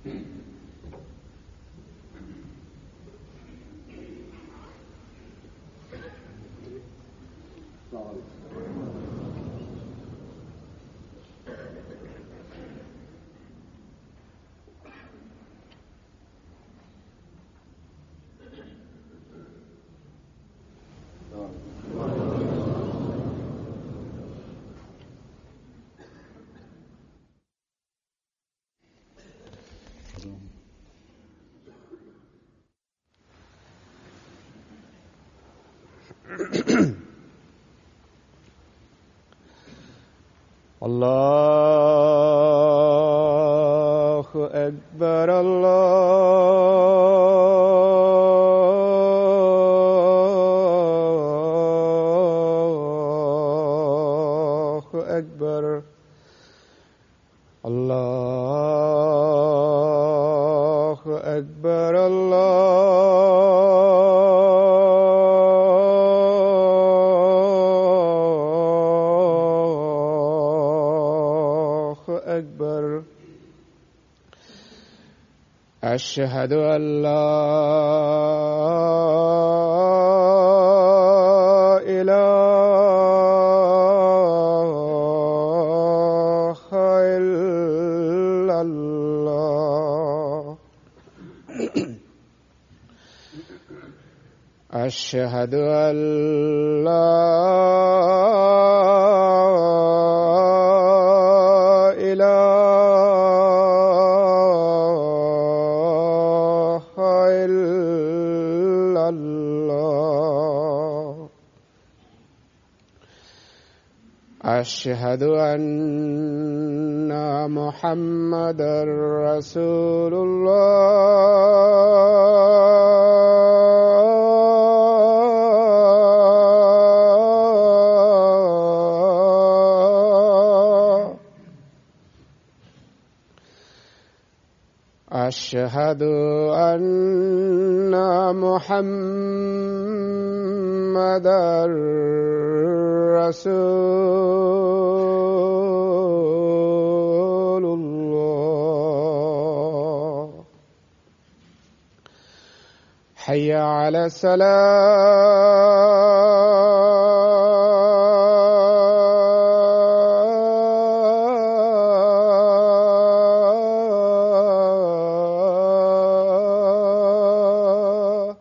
الله أكبر الله أكبر الله أكبر أكبر. أشهد أن لا إله إلا الله. أشهد أن لا أشهد أن محمدًا رسول الله. أشهد أن محمدًا رسول الله. حي على الصلاة.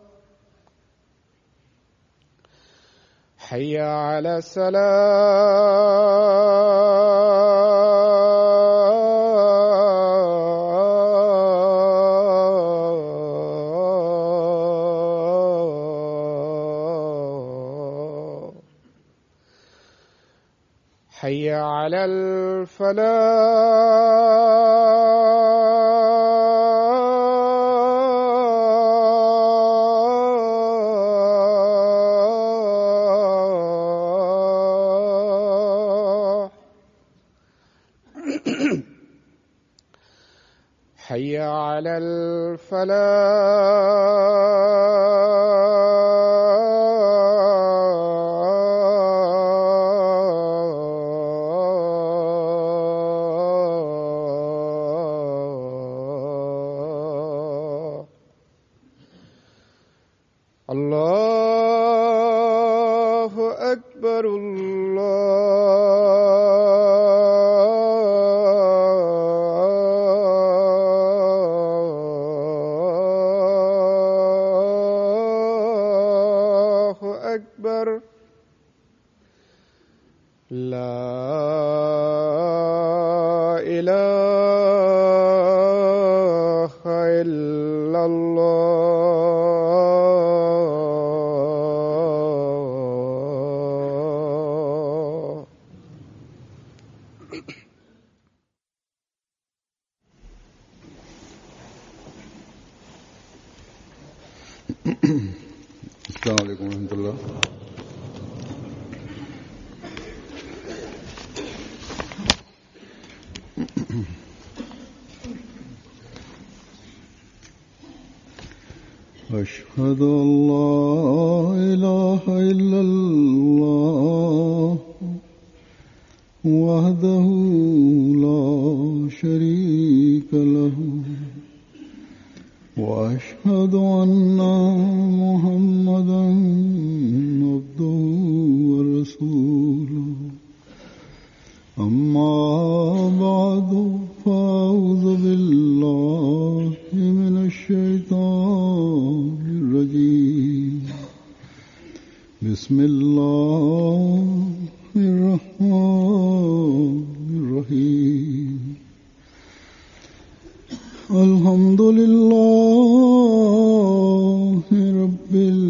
حي على الصلاة. حي على الفلاح. حي على الفلاح. الله أكبر الله أكبر. لا إله إلا الله. السلام عليكم ورحمة الله. أشهد أن لا إله إلا الله وحده لا شريك له وأشهد أن محمدا عبده ورسوله أما بعد فأعوذ بالله من الشيطان الرجيم بسم الله الرحمن الرحيم الحمد لله رب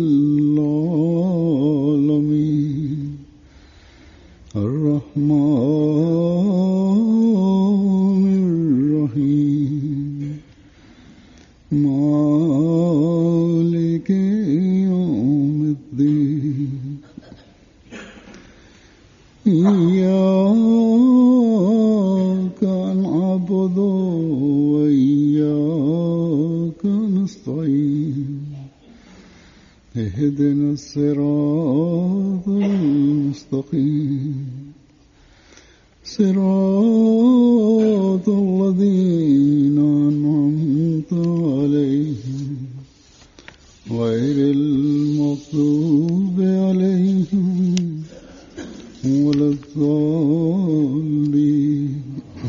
العالمين الرحمن الرحيم مالك يوم الدين إياك نعبد وإياك نستعين اهدنا الصراط المستقيم صراط الذين أنعمت عليهم غير المغضوب عليهم ولا الضالين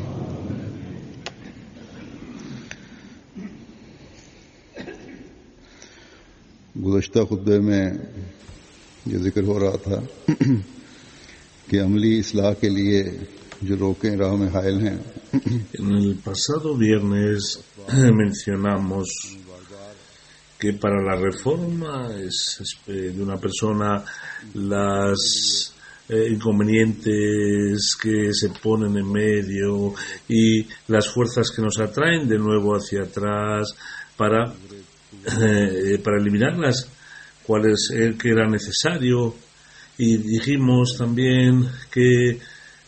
गुज़श्ता खुतबे में ये जिक्र हो रहा था कि अमली इस्लाह के लिए जो रोकें राह में हायल हैं. En el pasado viernes mencionamos que para la reforma de una persona las inconvenientes que se ponen en medio y las fuerzas que nos atraen de nuevo hacia atrás para eliminarlas, cuál es el que era necesario. Y dijimos también que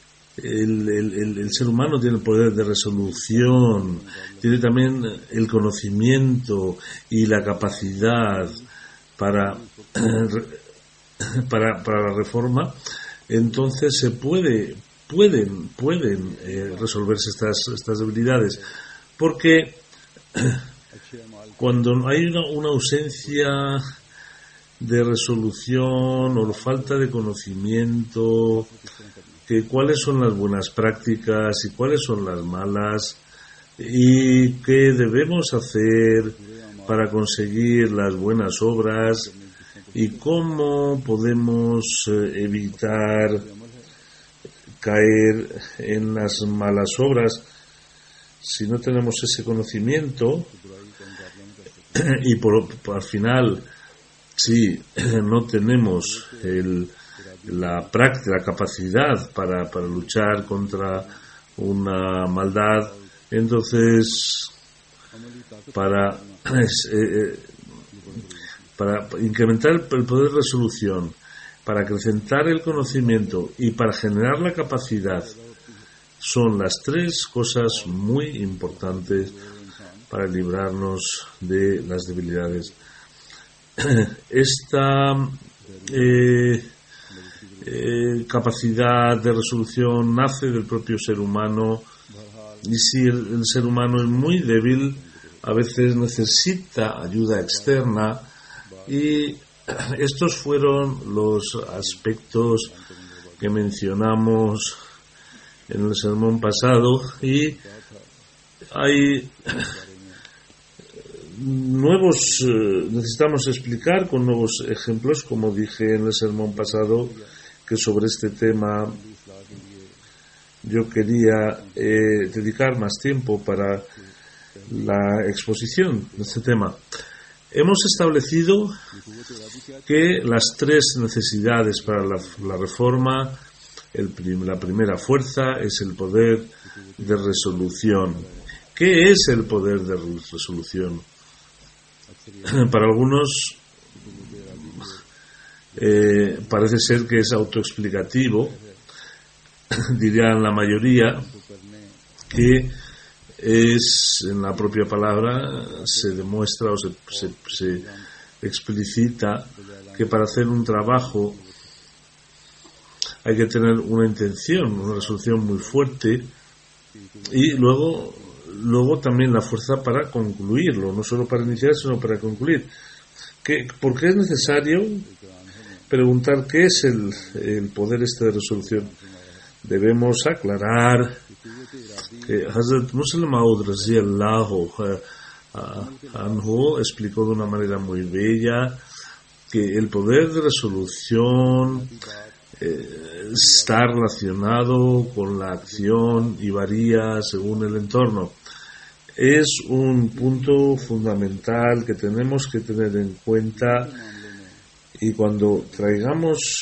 el ser humano tiene el poder de resolución, tiene también el conocimiento y la capacidad para la reforma. Entonces se pueden resolverse estas debilidades, porque cuando hay una ausencia de resolución o falta de conocimiento, que cuáles son las buenas prácticas y cuáles son las malas y qué debemos hacer para conseguir las buenas obras y cómo podemos evitar caer en las malas obras. Si no tenemos ese conocimiento y al final si no tenemos la práctica, la capacidad para luchar contra una maldad, entonces para incrementar el poder de resolución, para acrecentar el conocimiento y para generar la capacidad, son las tres cosas muy importantes para librarnos de las debilidades. Esta capacidad de resolución nace del propio ser humano, y si el ser humano es muy débil, a veces necesita ayuda externa, y estos fueron los aspectos que mencionamos en el sermón pasado, y hay necesitamos explicar con nuevos ejemplos, como dije en el sermón pasado, que sobre este tema yo quería dedicar más tiempo para la exposición de este tema. Hemos establecido que las tres necesidades para la reforma, la primera fuerza es el poder de resolución. ¿Qué es el poder de resolución? Para algunos parece ser que es autoexplicativo, dirían la mayoría, que es en la propia palabra se demuestra o se explicita que para hacer un trabajo hay que tener una intención, una resolución muy fuerte, y luego luego también la fuerza para concluirlo, no solo para iniciar, sino para concluir. ¿Por qué es necesario preguntar qué es el poder de resolución? Debemos aclarar que Hazrat Muslim Maud Radhiyallahu Anhu explicó de una manera muy bella que el poder de resolución está relacionado con la acción y varía según el entorno. Es un punto fundamental que tenemos que tener en cuenta, y cuando traigamos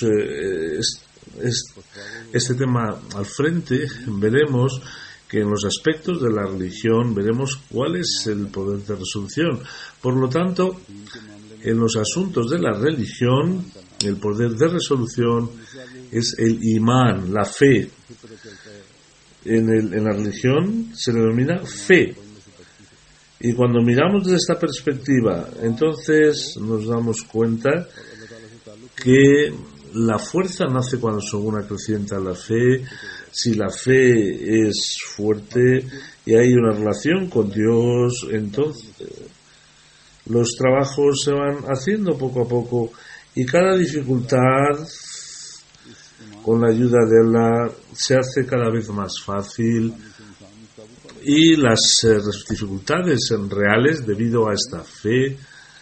este tema al frente, veremos que en los aspectos de la religión veremos cuál es el poder de resolución. Por lo tanto, en los asuntos de la religión, el poder de resolución es el imán, la fe. En la religión se le denomina fe. Y cuando miramos desde esta perspectiva, entonces nos damos cuenta que la fuerza nace cuando según acrecienta la fe. Si la fe es fuerte y hay una relación con Dios, entonces los trabajos se van haciendo poco a poco, y cada dificultad, con la ayuda de Allah, se hace cada vez más fácil, y las dificultades reales debido a esta fe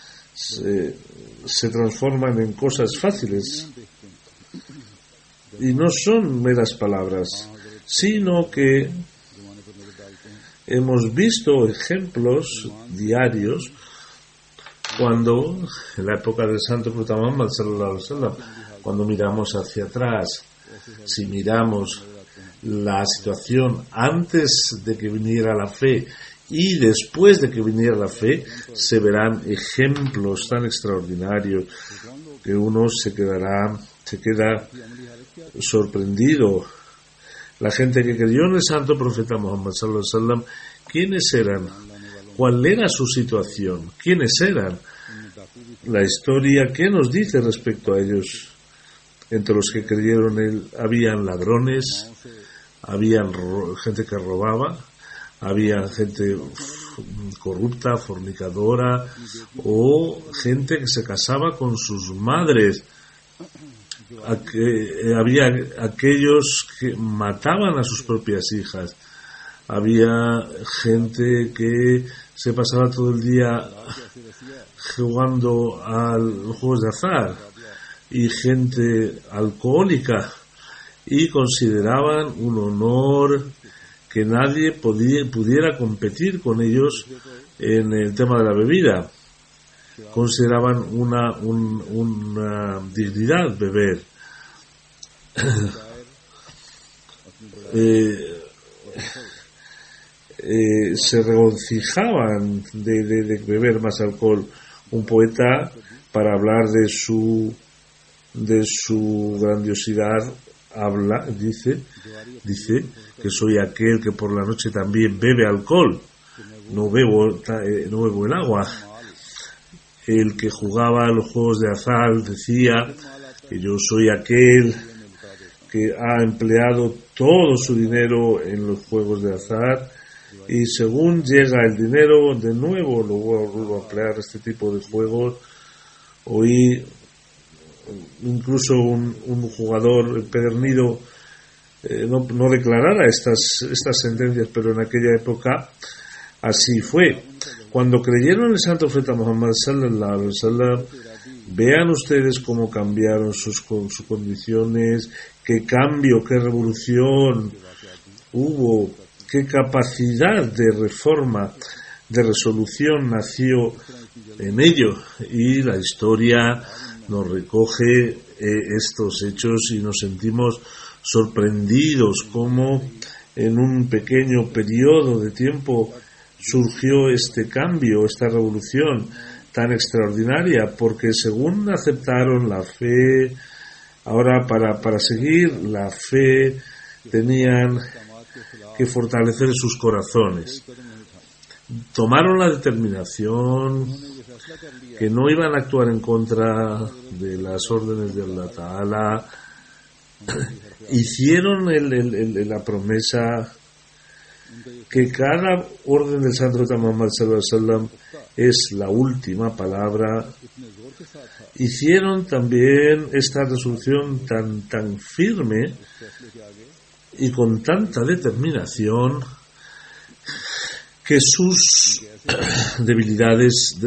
se transforman en cosas fáciles, y no son meras palabras, sino que hemos visto ejemplos diarios cuando, en la época del Santo Profeta Muhammad sallallahu alaihi wasallam, cuando miramos hacia atrás, si miramos la situación antes de que viniera la fe y después de que viniera la fe, se verán ejemplos tan extraordinarios que uno se queda sorprendido. La gente que creyó en el Santo Profeta Muhammad sallallahu alaihi wasallam, ¿quiénes eran? ¿Cuál era su situación? ¿Quiénes eran? La historia, ¿qué nos dice respecto a ellos? Entre los que creyeron él, habían ladrones, habían gente que robaba, había gente corrupta, fornicadora, o gente que se casaba con sus madres. Había aquellos que mataban a sus propias hijas. Había gente que se pasaba todo el día jugando a los juegos de azar, y gente alcohólica, y consideraban un honor que nadie pudiera competir con ellos en el tema de la bebida. Consideraban una dignidad beber. Se regocijaban de beber más alcohol. Un poeta, para hablar de su grandiosidad, dice que soy aquel que por la noche también bebe alcohol, no bebo el agua. El que jugaba a los juegos de azar decía que yo soy aquel que ha empleado todo su dinero en los juegos de azar, y según llega el dinero de nuevo lo vuelvo a emplear este tipo de juegos. Oí incluso un jugador empedernido no declarara estas sentencias, pero en aquella época así fue. Cuando creyeron en el Santo Profeta Muhammad sallallahu alaihi wasallam, vean ustedes cómo cambiaron sus condiciones, qué cambio, qué revolución hubo, qué capacidad de reforma, de resolución nació en ello, y la historia nos recoge estos hechos, y nos sentimos sorprendidos cómo en un pequeño periodo de tiempo surgió este cambio, esta revolución tan extraordinaria, porque según aceptaron la fe, ahora para seguir la fe tenían que fortalecer sus corazones. Tomaron la determinación que no iban a actuar en contra de las órdenes de Allah Ta'ala. Hicieron la promesa que cada orden del Santo Profeta Muhammad sallallahu alaihi wasallam es la última palabra, hicieron también esta resolución tan firme y con tanta determinación que sus debilidades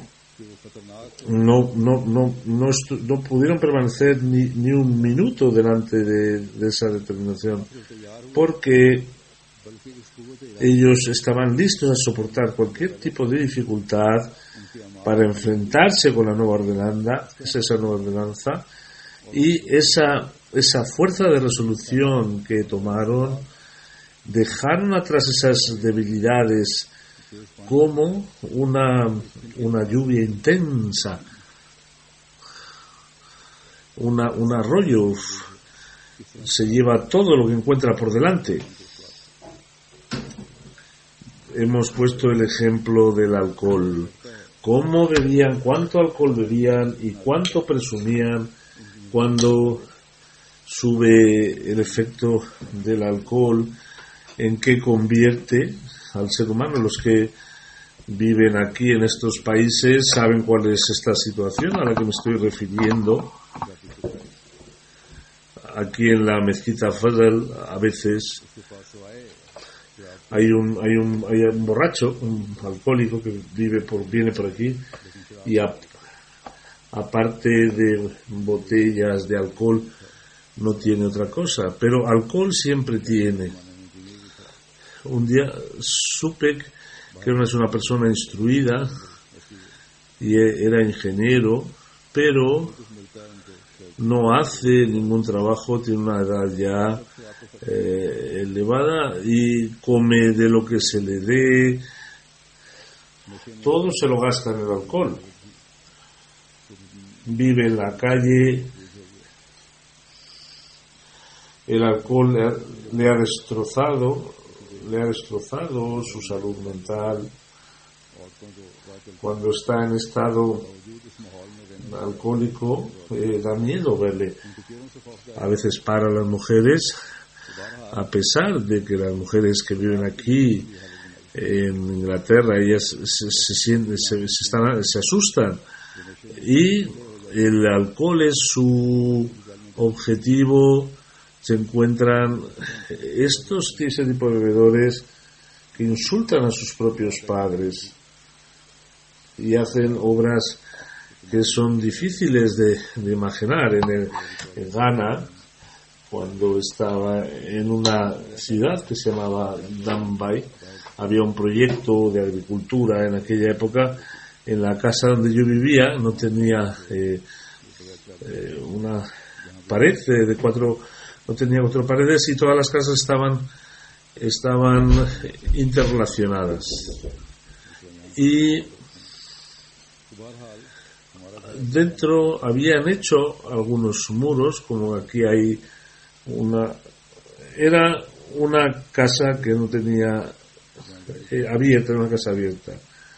no pudieron permanecer ni un minuto delante de esa determinación, porque ellos estaban listos a soportar cualquier tipo de dificultad para enfrentarse con la nueva ordenanza, y esa fuerza de resolución que tomaron, dejaron atrás esas debilidades como una lluvia intensa, un arroyo se lleva todo lo que encuentra por delante. Hemos puesto el ejemplo del alcohol, cómo bebían, cuánto alcohol bebían y cuánto presumían cuando sube el efecto del alcohol, en qué convierte al ser humano. Los que viven aquí en estos países saben cuál es esta situación a la que me estoy refiriendo. Aquí en la mezquita Fadl a veces hay un borracho, un alcohólico que viene por aquí, y aparte de botellas de alcohol no tiene otra cosa, pero alcohol siempre tiene. Un día supe que era una persona instruida y era ingeniero, pero no hace ningún trabajo, tiene una edad ya elevada y come de lo que se le dé, todo se lo gasta en el alcohol. Vive en la calle, el alcohol le ha destrozado su salud mental. Cuando está en estado alcohólico, da miedo verle. A veces para las mujeres, a pesar de que las mujeres que viven aquí en Inglaterra, ellas se asustan, y el alcohol es su objetivo. Se encuentran ese tipo de bebedores que insultan a sus propios padres y hacen obras que son difíciles de imaginar. En Ghana, cuando estaba en una ciudad que se llamaba Dambay, había un proyecto de agricultura en aquella época. En la casa donde yo vivía no tenía una pared de cuatro, no tenía cuatro paredes, y todas las casas estaban interrelacionadas. Y dentro habían hecho algunos muros, como aquí hay era una casa que no tenía abierta, una casa abierta.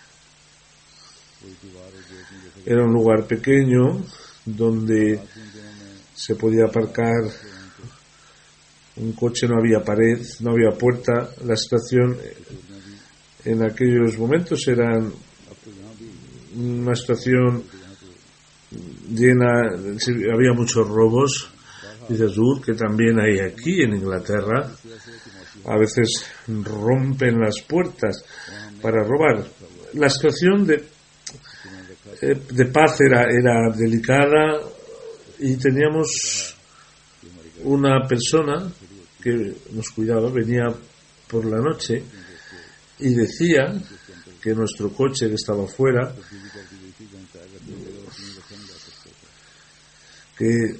Era un lugar pequeño donde se podía aparcar un coche, no había pared, no había puerta. La situación en aquellos momentos era una situación llena, había muchos robos. Dice Azur que también hay aquí en Inglaterra. A veces rompen las puertas para robar. La situación de paz era delicada, y teníamos una persona que nos cuidaba, venía por la noche y decía que nuestro coche, que estaba fuera, que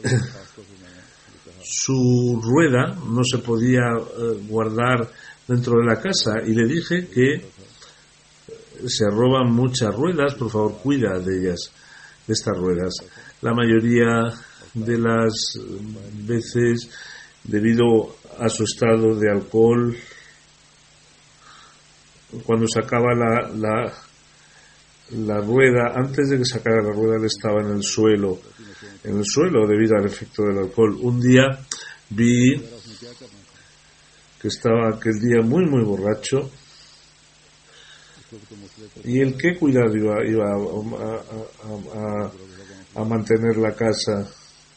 su rueda no se podía guardar dentro de la casa, y le dije que se roban muchas ruedas, por favor cuida de ellas, de estas ruedas. La mayoría de las veces, debido a su estado de alcohol, cuando sacaba la rueda, antes de que sacara la rueda, él estaba en el suelo debido al efecto del alcohol. Un día vi que estaba aquel día muy muy borracho, y el qué cuidado iba a mantener la casa.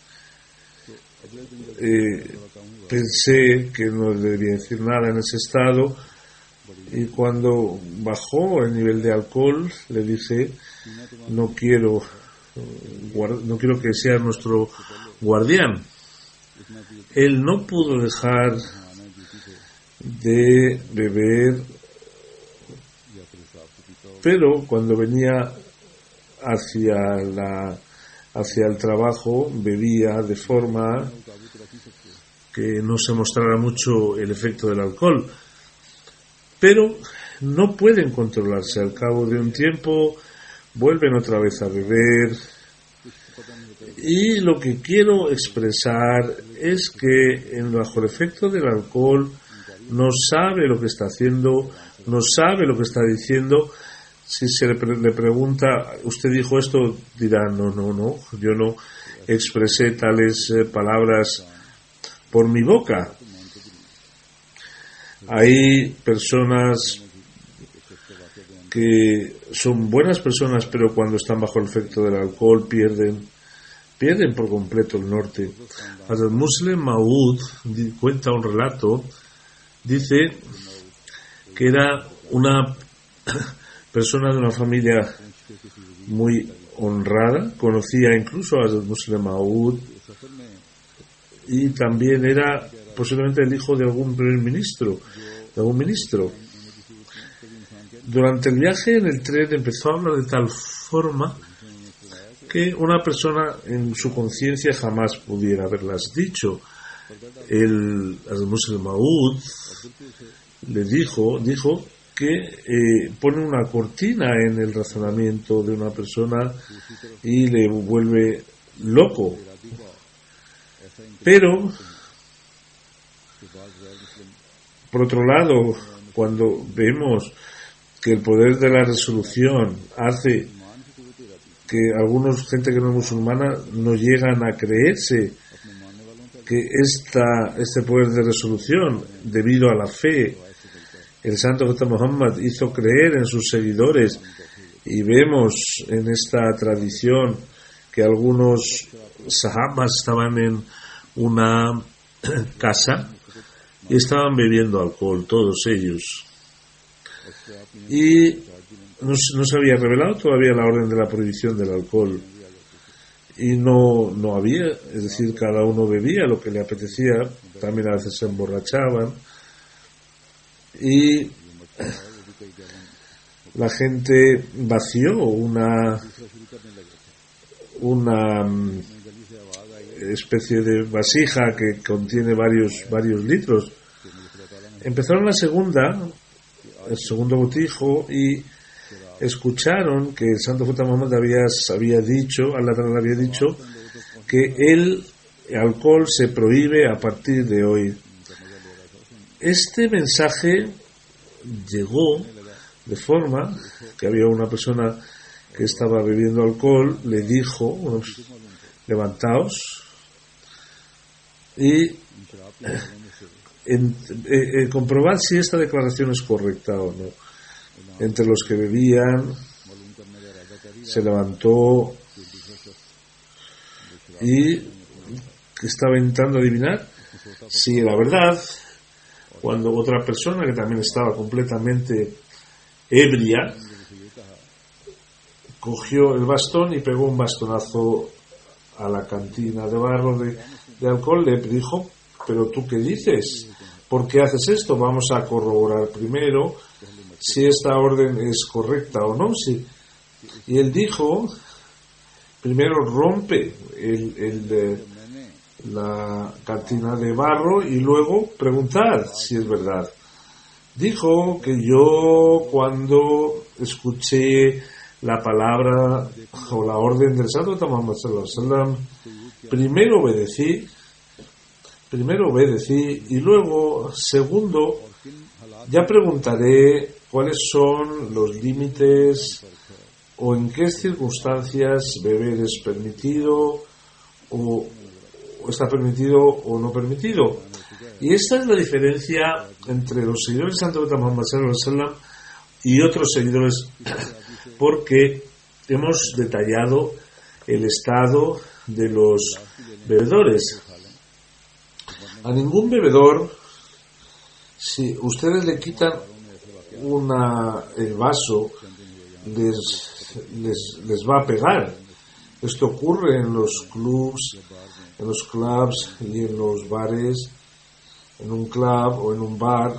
Pensé que no le debía decir nada en ese estado, y cuando bajó el nivel de alcohol le dije: no quiero que sea nuestro guardián. Él no pudo dejar de beber, pero cuando venía hacia el trabajo bebía de forma que no se mostrara mucho el efecto del alcohol, pero no pueden controlarse. Al cabo de un tiempo vuelven otra vez a beber, y lo que quiero expresar es que bajo el efecto del alcohol no sabe lo que está haciendo, no sabe lo que está diciendo. Si se le pregunta: ¿usted dijo esto?, dirá: no, yo no expresé tales palabras por mi boca. Hay personas que son buenas personas, pero cuando están bajo el efecto del alcohol pierden por completo el norte. Hazrat Muslim Maud cuenta un relato. Dice que era una persona de una familia muy honrada, conocía incluso a Hazrat Muslim Maud, y también era posiblemente el hijo de algún primer ministro, de algún ministro. Durante el viaje en el tren empezó a hablar de tal forma que una persona en su conciencia jamás pudiera haberlas dicho. El Muslim Maud le dijo que pone una cortina en el razonamiento de una persona y le vuelve loco. Pero por otro lado, cuando vemos que el poder de la resolución hace que algunos, gente que no es musulmana, no llegan a creerse que este poder de resolución, debido a la fe, el santo profeta Muhammad hizo creer en sus seguidores, y vemos en esta tradición que algunos sahabas estaban en una casa y estaban bebiendo alcohol, todos ellos, y no se había revelado todavía la orden de la prohibición del alcohol, y no había, es decir, cada uno bebía lo que le apetecía, también a veces se emborrachaban, y la gente vació una especie de vasija que contiene varios litros. Empezaron el segundo botijo, y escucharon que el santo profeta Muhammad había dicho, Allah le había dicho, que el alcohol se prohíbe a partir de hoy. Este mensaje llegó de forma que había una persona que estaba bebiendo alcohol, le dijo: bueno, levantaos y comprobad si esta declaración es correcta o no. Entre los que bebían se levantó y estaba intentando adivinar si era verdad, cuando otra persona que también estaba completamente ebria cogió el bastón y pegó un bastonazo a la cantina de barro de alcohol. Le dijo: ¿pero tú qué dices? ¿Por qué haces esto? Vamos a corroborar primero si esta orden es correcta o no. Sí. Y él dijo: primero rompe la cantina de barro y luego preguntad si es verdad. Dijo que yo, cuando escuché la palabra o la orden del santo Muhammad sallallahu alaihi wasallam, primero obedecí y luego, segundo, ya preguntaré cuáles son los límites o en qué circunstancias beber es permitido o está permitido o no permitido. Y esta es la diferencia entre los seguidores del Santo Profeta Muhammad sallallahu alaihi wasallam y otros seguidores, porque hemos detallado el estado de los bebedores. A ningún bebedor, si ustedes le quitan el vaso, les va a pegar. Esto ocurre en los clubs y en los bares. En un club o en un bar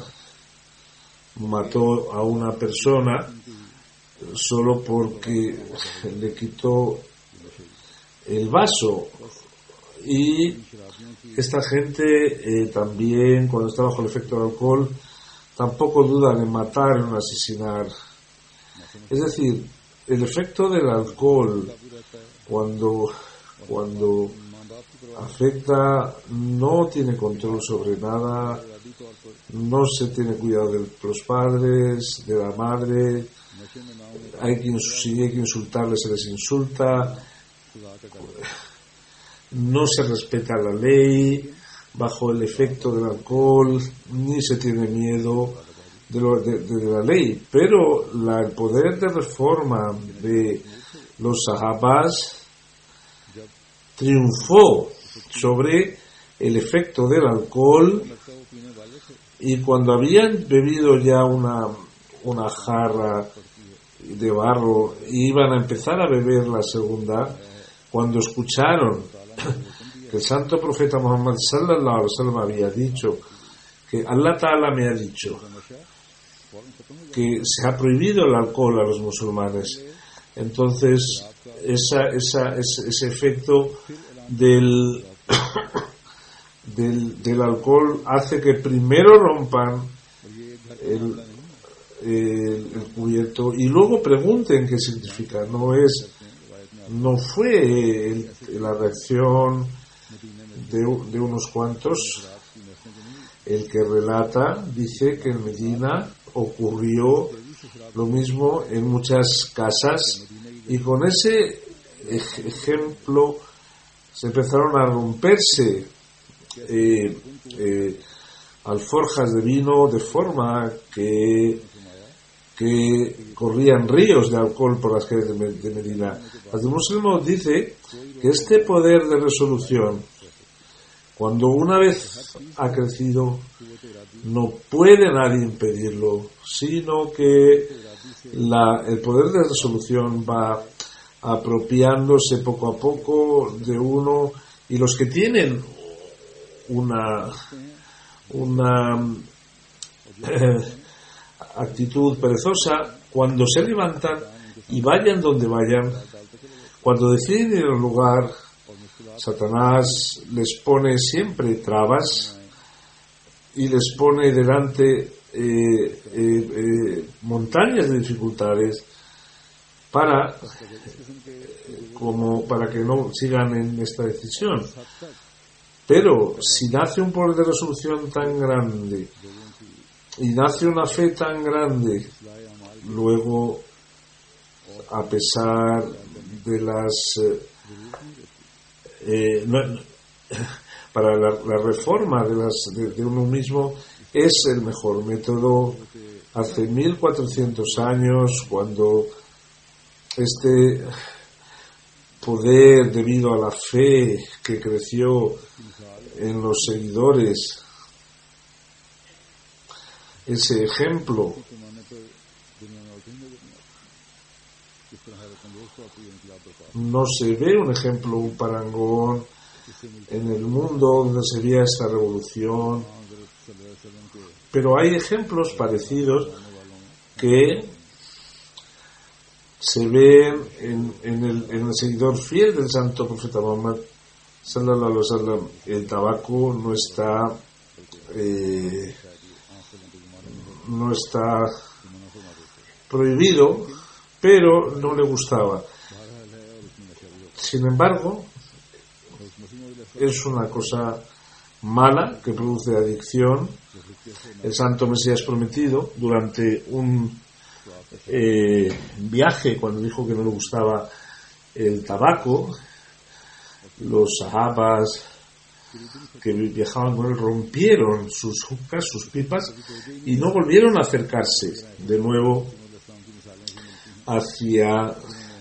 mató a una persona solo porque le quitó el vaso. Y esta gente también, cuando está bajo el efecto del alcohol, tampoco dudan en matar, en asesinar. Es decir, el efecto del alcohol, cuando afecta, no tiene control sobre nada, no se tiene cuidado de los padres, de la madre, si hay que insultarles, se les insulta, no se respeta la ley bajo el efecto del alcohol, ni se tiene miedo de la ley. Pero el poder de reforma de los sahabas triunfó sobre el efecto del alcohol, y cuando habían bebido ya una jarra de barro y iban a empezar a beber la segunda, cuando escucharon que el santo profeta Muhammad sallallahu alaihi wasallam había dicho que Allah Ta'ala me ha dicho que se ha prohibido el alcohol a los musulmanes, entonces ese efecto del alcohol hace que primero rompan el cubierto y luego pregunten qué significa. No fue la reacción de unos cuantos. El que relata dice que en Medina ocurrió lo mismo en muchas casas, y con ese ejemplo se empezaron a romperse alforjas de vino, de forma que corrían ríos de alcohol por las calles de Medina. El musulmán dice que este poder de resolución, cuando una vez ha crecido, no puede nadie impedirlo, sino que el poder de resolución va apropiándose poco a poco de uno, y los que tienen una actitud perezosa, cuando se levantan y vayan donde vayan, cuando deciden ir al lugar, Satanás les pone siempre trabas y les pone delante montañas de dificultades para que no sigan en esta decisión. Pero si nace un poder de resolución tan grande y nace una fe tan grande, luego, a pesar de para la reforma de uno mismo, es el mejor método. Hace 1400 años, cuando este poder, debido a la fe que creció en los seguidores, ese ejemplo no se ve, un ejemplo, un parangón en el mundo donde se veía esta revolución, pero hay ejemplos parecidos que se ven en el seguidor fiel del santo profeta Muhammad sallallahu alaihi wasallam. El tabaco no está prohibido, pero no le gustaba. Sin embargo, es una cosa mala que produce adicción. El santo Mesías prometido, durante un viaje, cuando dijo que no le gustaba el tabaco, los sahabas que viajaban con él rompieron sus jucas, sus pipas, y no volvieron a acercarse de nuevo hacia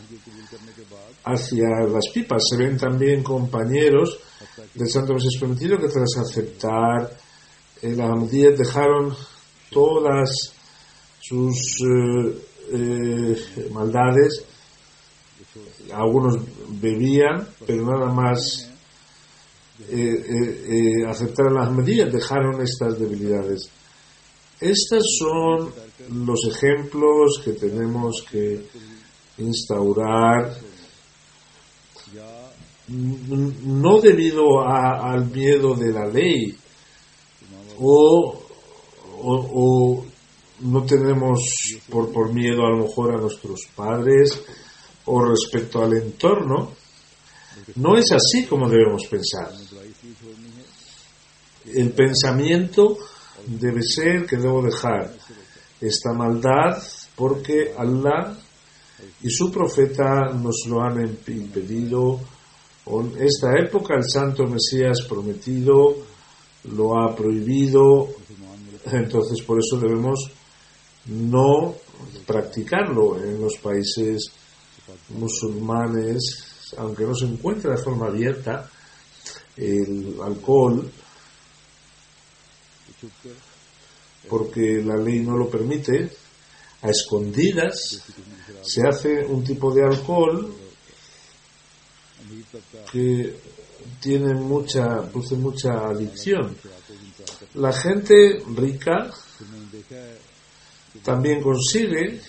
las pipas. Se ven también compañeros del Santo Mesías Prometido que tras aceptar el Ahmadiyyat dejaron todas sus maldades. Algunos bebían, pero nada más aceptar el Ahmadiyyat dejaron estas debilidades. Estos son los ejemplos que tenemos que instaurar, no debido al miedo de la ley o no tenemos por miedo a lo mejor a nuestros padres o respecto al entorno. No es así como debemos pensar. El pensamiento debe ser que debo dejar esta maldad porque Allah y su profeta nos lo han impedido. En esta época el Santo Mesías Prometido lo ha prohibido, entonces por eso debemos no practicarlo en los países musulmanes, aunque no se encuentre de forma abierta el alcohol, porque la ley no lo permite. A escondidas se hace un tipo de alcohol que produce mucha adicción. La gente rica también consigue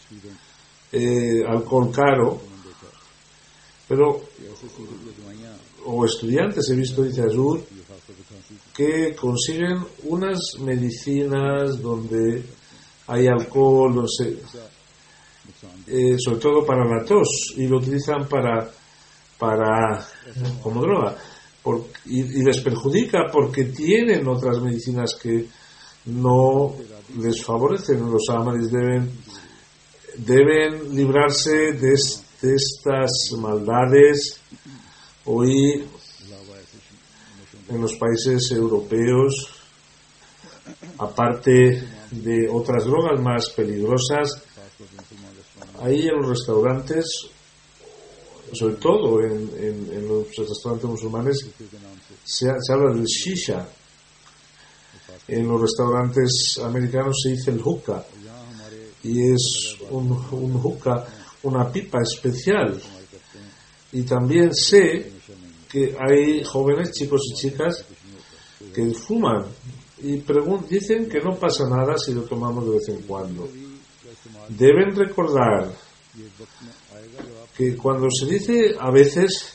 alcohol caro, pero o estudiantes, he visto, dice Azur, que consiguen unas medicinas donde hay alcohol, no sé, sobre todo para la tos, y lo utilizan para como droga, y les perjudica porque tienen otras medicinas que no les favorecen. Los ahmadis deben librarse de estas maldades. Hoy en los países europeos, aparte de otras drogas más peligrosas, ahí en los restaurantes, sobre todo en los restaurantes musulmanes, se habla del shisha. En los restaurantes americanos se dice el hookah, y es un hookah, una pipa especial. Y también sé que hay jóvenes, chicos y chicas, que fuman y dicen que no pasa nada si lo tomamos de vez en cuando. Deben recordar que cuando se dice a veces,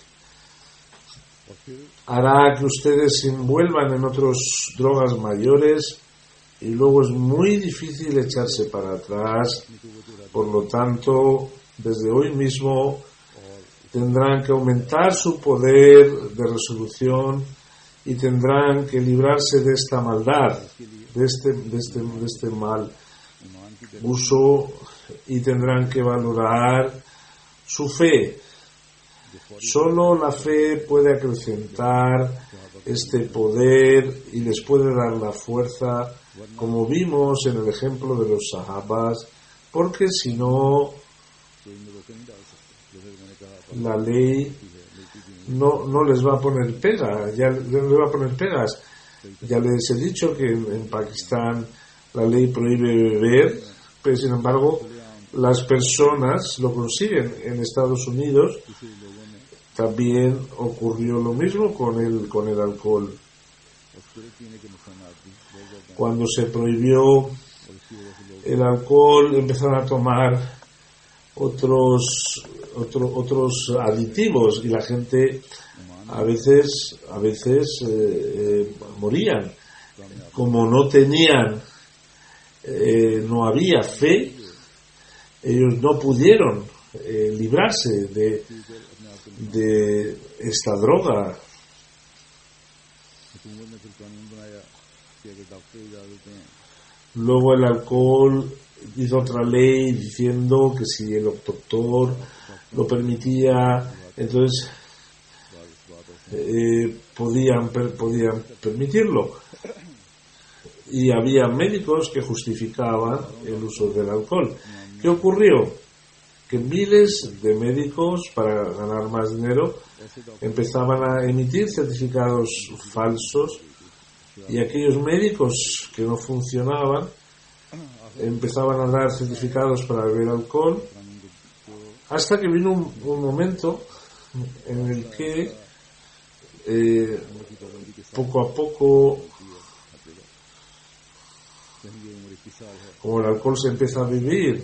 hará que ustedes se envuelvan en otras drogas mayores y luego es muy difícil echarse para atrás. Por lo tanto, desde hoy mismo tendrán que aumentar su poder de resolución y tendrán que librarse de esta maldad, de este mal uso, y tendrán que valorar su fe. Solo la fe puede acrecentar este poder y les puede dar la fuerza, como vimos en el ejemplo de los sahabas, porque si no, la ley no les va a poner pegas. Ya les he dicho que en Pakistán la ley prohíbe beber, pero sin embargo las personas lo consiguen. En Estados Unidos también ocurrió lo mismo con el alcohol. Cuando se prohibió el alcohol, empezaron a tomar otros aditivos y la gente a veces morían. Como no tenían, no había fe, ellos no pudieron librarse de esta droga. Luego el alcohol hizo otra ley diciendo que si el doctor lo permitía, entonces podían permitirlo. Y había médicos que justificaban el uso del alcohol. ¿Qué ocurrió? Que miles de médicos, para ganar más dinero, empezaban a emitir certificados falsos, y aquellos médicos que no funcionaban empezaban a dar certificados para beber alcohol, hasta que vino un momento en el que poco a poco, como el alcohol se empieza a vivir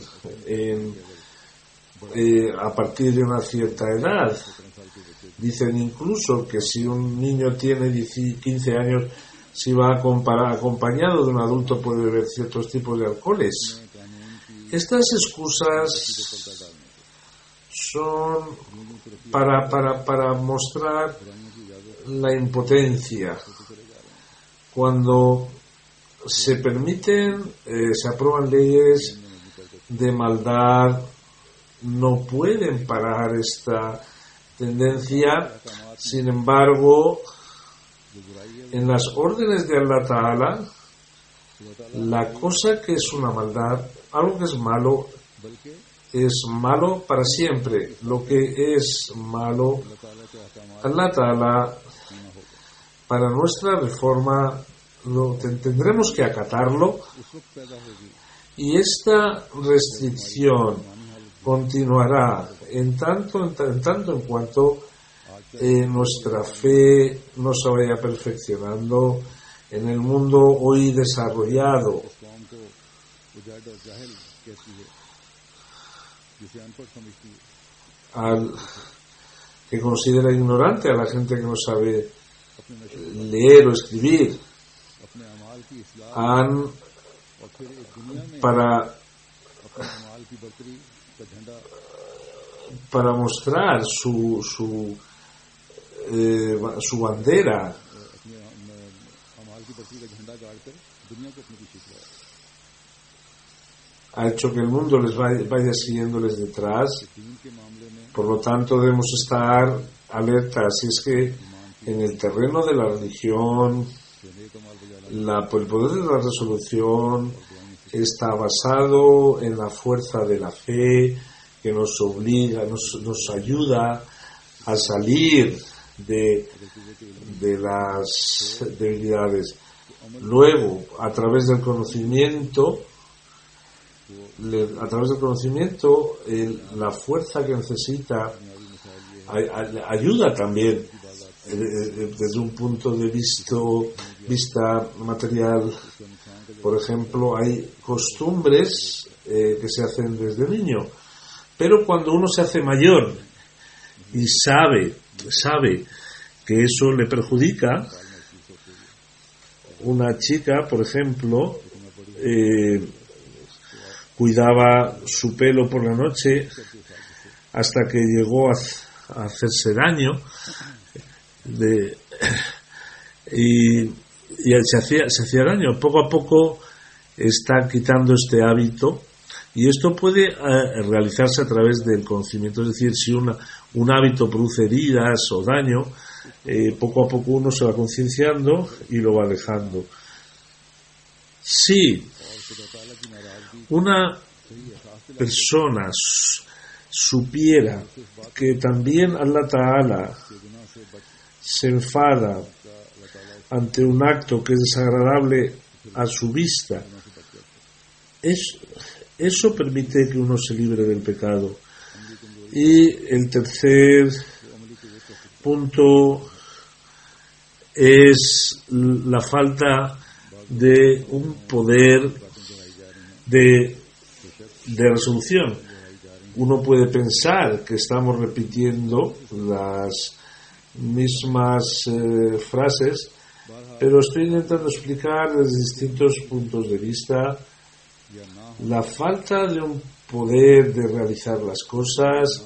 a partir de una cierta edad, dicen incluso que si un niño tiene 15 años, si va acompañado de un adulto, puede beber ciertos tipos de alcoholes. Estas excusas son para mostrar la impotencia. Cuando se permiten, se aprueban leyes de maldad, no pueden parar esta tendencia. Sin embargo, en las órdenes de Allah Ta'ala, la cosa que es una maldad, algo que es malo para siempre. Lo que es malo, Allah Ta'ala, para nuestra reforma, tendremos que acatarlo, y esta restricción continuará en tanto en cuanto nuestra fe no se vaya perfeccionando en el mundo hoy desarrollado. Al que considera ignorante a la gente que no sabe leer o escribir, para mostrar su bandera, ha hecho que el mundo les vaya siguiéndoles detrás. Por lo tanto, debemos estar alertas. Y es que en el terreno de la religión, el poder de la resolución está basado en la fuerza de la fe, que nos obliga, nos ayuda a salir de las debilidades. Luego, a través del conocimiento, la fuerza que necesita ayuda también desde un punto de vista material. Por ejemplo, hay costumbres que se hacen desde niño, pero cuando uno se hace mayor y sabe que eso le perjudica, una chica, por ejemplo, cuidaba su pelo por la noche hasta que llegó a hacerse daño, y se hacía daño. Poco a poco está quitando este hábito, y esto puede realizarse a través del conocimiento. Es decir, si un hábito produce heridas o daño, poco a poco uno se va concienciando y lo va alejando. Si una persona supiera que también Allah Ta'ala se enfada ante un acto que es desagradable a su vista, eso permite que uno se libre del pecado. Y el tercer punto es la falta de un poder de resolución. Uno puede pensar que estamos repitiendo las mismas frases, pero estoy intentando explicar desde distintos puntos de vista la falta de un poder de realizar las cosas.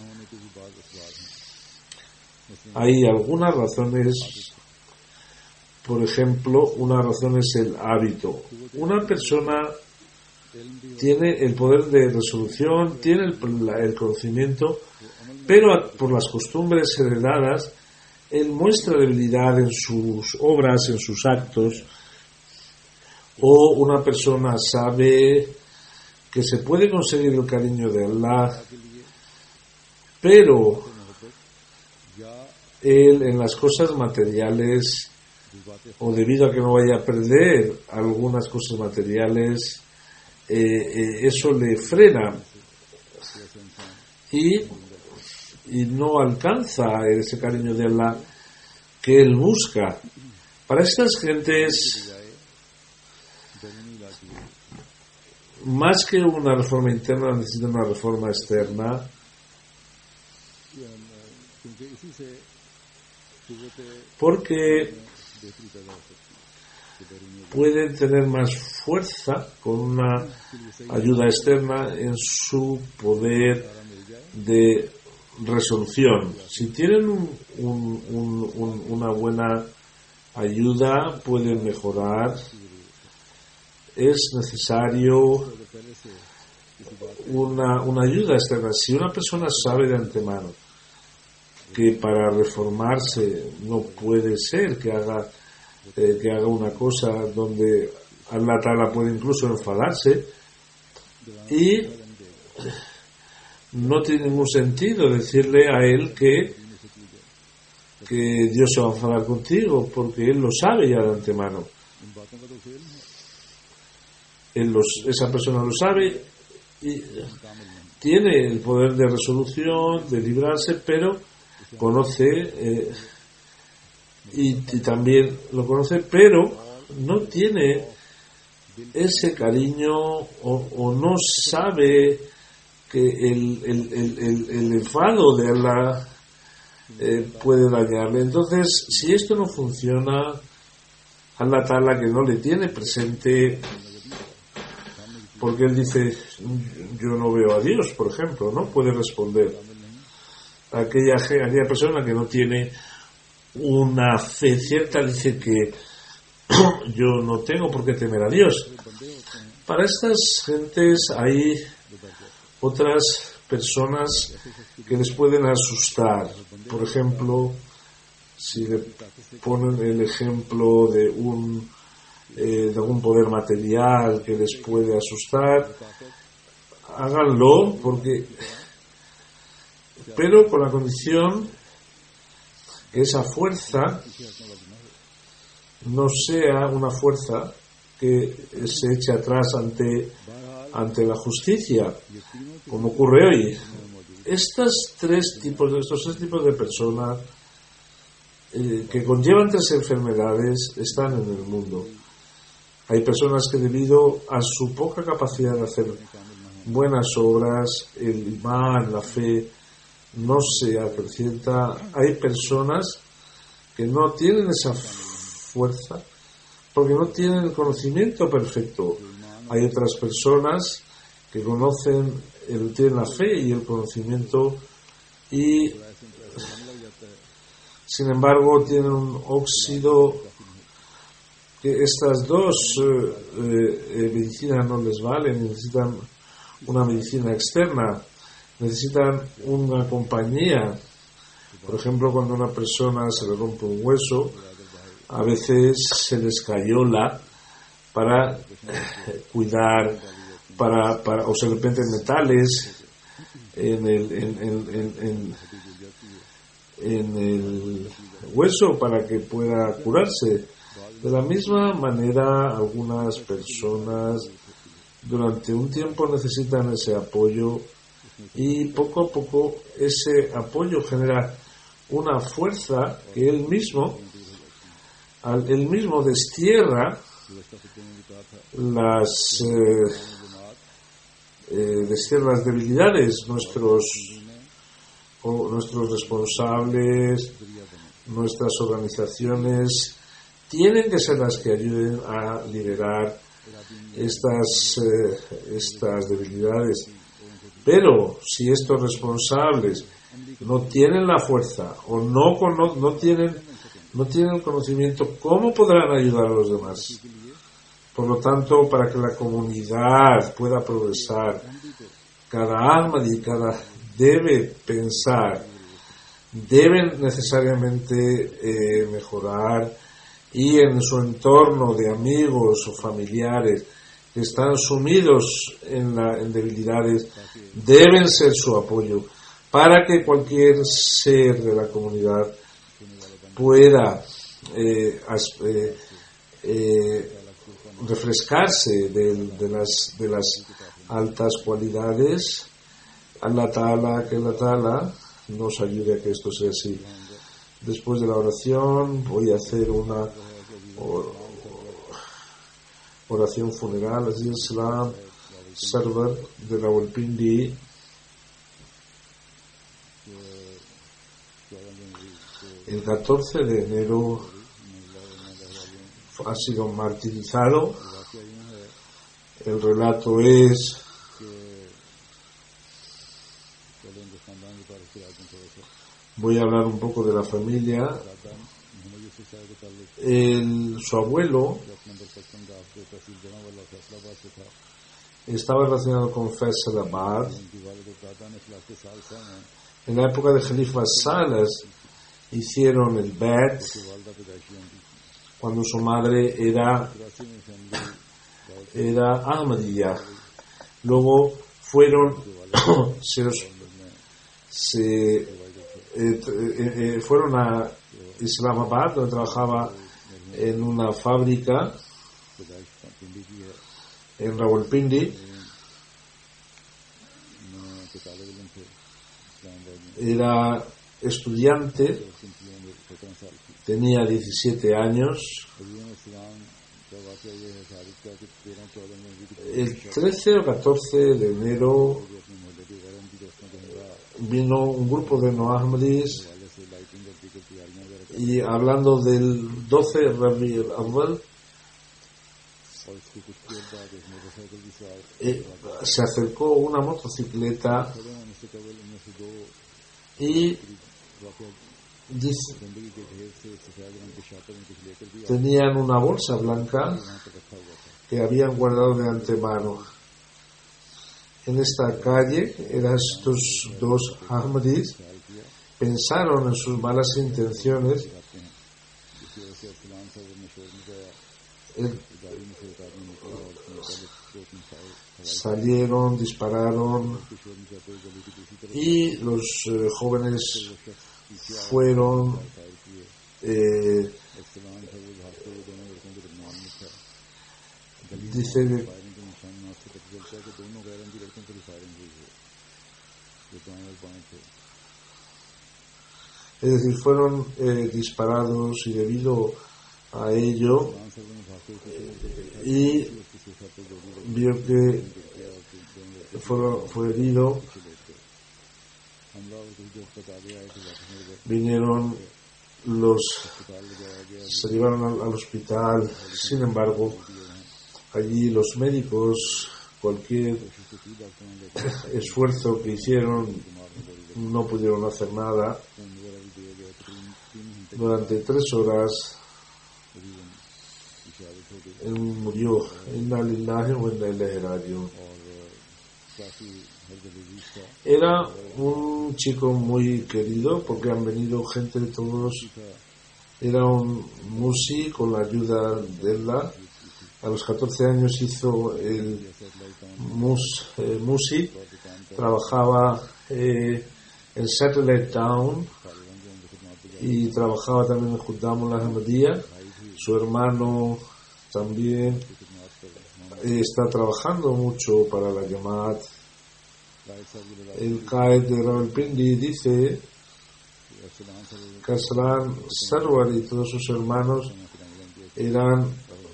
Hay algunas razones. Por ejemplo, una razón es el hábito. Una persona tiene el poder de resolución, tiene el conocimiento, pero por las costumbres heredadas él muestra debilidad en sus obras, en sus actos, o una persona sabe que se puede conseguir el cariño de Allah, pero él en las cosas materiales, o debido a que no vaya a perder algunas cosas materiales, eso le frena y no alcanza ese cariño de Allah que él busca. Para estas gentes, más que una reforma interna, necesitan una reforma externa, porque pueden tener más fuerza con una ayuda externa en su poder de resolución. Si tienen una buena ayuda, pueden mejorar. Es necesario una ayuda externa. Si una persona sabe de antemano que para reformarse no puede ser que haga una cosa donde Allah Ta'ala puede incluso enfadarse, y no tiene ningún sentido decirle a él que Dios se va a enfadar contigo, porque él lo sabe ya de antemano. Esa persona lo sabe y tiene el poder de resolución, de librarse, pero conoce y también lo conoce, pero no tiene ese cariño o no sabe que el enfado de Allah puede dañarle. Entonces, si esto no funciona, Allah Ta'ala, que no le tiene presente, porque él dice, yo no veo a Dios, por ejemplo, no puede responder a aquella persona que no tiene una fe cierta, dice que yo no tengo por qué temer a Dios. Para estas gentes hay otras personas que les pueden asustar. Por ejemplo, si le ponen el ejemplo de algún poder material que les puede asustar, háganlo, pero con la condición que esa fuerza no sea una fuerza que se eche atrás ante la justicia, como ocurre hoy. Estos tres tipos de personas que conllevan tres enfermedades están en el mundo. Hay personas que, debido a su poca capacidad de hacer buenas obras, el imán, la fe, no se acrecienta. Hay personas que no tienen esa fuerza porque no tienen el conocimiento perfecto. Hay otras personas que tienen la fe y el conocimiento, y sin embargo tienen un óxido que estas dos medicinas no les valen. Necesitan una medicina externa, necesitan una compañía. Por ejemplo, cuando a una persona se le rompe un hueso, a veces se les cayola para cuidar, o se le meten metales en el hueso para que pueda curarse. De la misma manera, algunas personas durante un tiempo necesitan ese apoyo, y poco a poco ese apoyo genera una fuerza que él mismo destierra las debilidades. Nuestros responsables, nuestras organizaciones tienen que ser las que ayuden a liberar estas debilidades. Pero si estos responsables no tienen la fuerza o no tienen el conocimiento, ¿cómo podrán ayudar a los demás? Por lo tanto, para que la comunidad pueda progresar, cada alma dedicada debe pensar deben necesariamente mejorar, y en su entorno de amigos o familiares que están sumidos en debilidades, deben ser su apoyo para que cualquier ser de la comunidad pueda refrescarse de las altas cualidades. Que Allah Ta'ala nos ayude a que esto sea así. Después de la oración voy a hacer una oración funeral. Aziz Salam Sarwar de Rawalpindi, el 14 de enero ha sido martirizado. El relato es: voy a hablar un poco de la familia. Su abuelo estaba relacionado con Faisalabad. En la época de Khalifa Salas hicieron el Bet cuando su madre era Ahmadiyya. Luego fueron fueron a Islamabad, donde trabajaba en una fábrica en Rawalpindi. Era estudiante, tenía 17 años. El 13 o 14 de enero vino un grupo de no ahmadis, y hablando del 12 Rabi al-Awwal, se acercó una motocicleta y tenían una bolsa blanca que habían guardado de antemano. En esta calle eran estos dos Ahmadis, pensaron en sus malas intenciones, salieron, dispararon, y los jóvenes fueron dice es decir, fueron disparados, y debido a ello y vio que fue herido, vinieron se llevaron al hospital. Sin embargo, allí los médicos, cualquier esfuerzo que hicieron, no pudieron hacer nada. Durante 3 horas él murió. Inna lillahi wa inna ilaihi raji'un. Era un chico muy querido porque han venido gente de todos. Era un musi con la ayuda de Allah. A los 14 años hizo el musi. Trabajaba en Satellite Town y trabajaba también en Khuddam al-Ahmadiyya. Su hermano también está trabajando mucho para la Jamaat. El Qaed de Rawalpindi dice que Aslan Sarwar y todos sus hermanos eran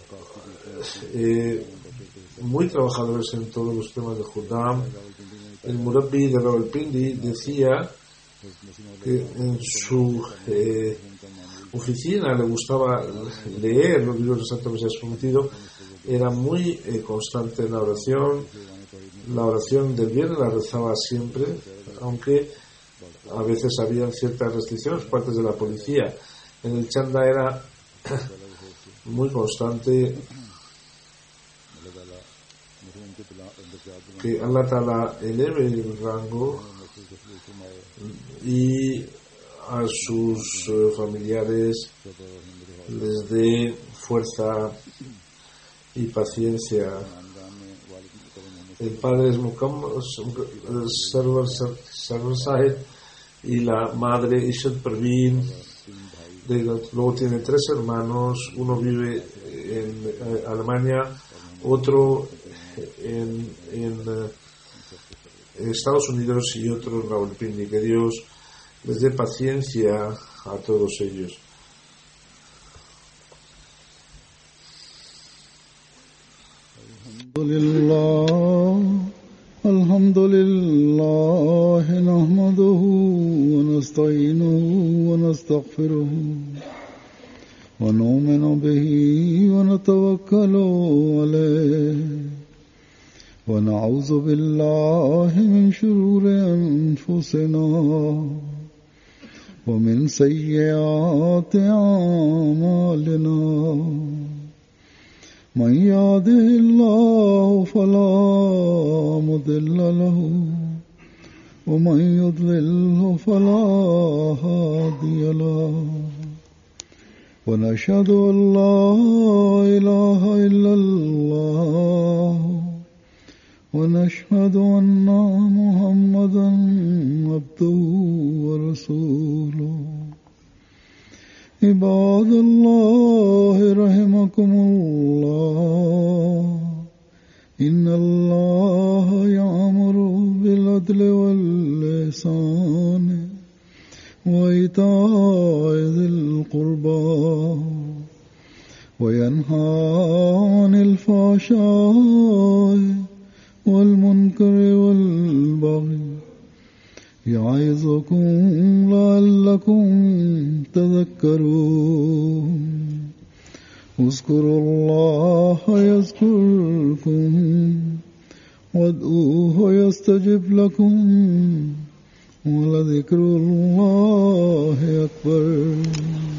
muy trabajadores en todos los temas de Khuddam. El Murabbi de Rawalpindi decía que en su oficina le gustaba leer los libros de Santo Mesías Prometido. Era muy constante en la oración. La oración del bien la rezaba siempre, aunque a veces había ciertas restricciones por parte de la policía. En el chanda era muy constante. Que Allah Ta'ala eleve el rango y a sus familiares les dé fuerza y paciencia. El padre es Sarwar Sahib y la madre Ishat Parveen. Luego tiene 3 hermanos, uno vive en Alemania, otro en Estados Unidos y otro en Rawalpindi. Que Dios les dé paciencia a todos ellos. الحمد لله نحمده ونستعينه ونستغفره ونؤمن به ونتوكل عليه ونعوذ بالله من شرور أنفسنا ومن سيئات أعمالنا من يهده الله فلا مضل له ومن يضلل فلا هادي له ونشهد أن لا إله إلا الله ونشهد أن محمدا عبده ورسوله عباد الله رحمكم الله إن الله يأمر بالعدل والإحسان وإيتاء ذي القربى وينهى عن الفحشاء والمنكر والبغي يعظكم لعلكم تذكرون اذكروا الله يذكركم وادعوه يستجب لكم ولذكر الله أكبر.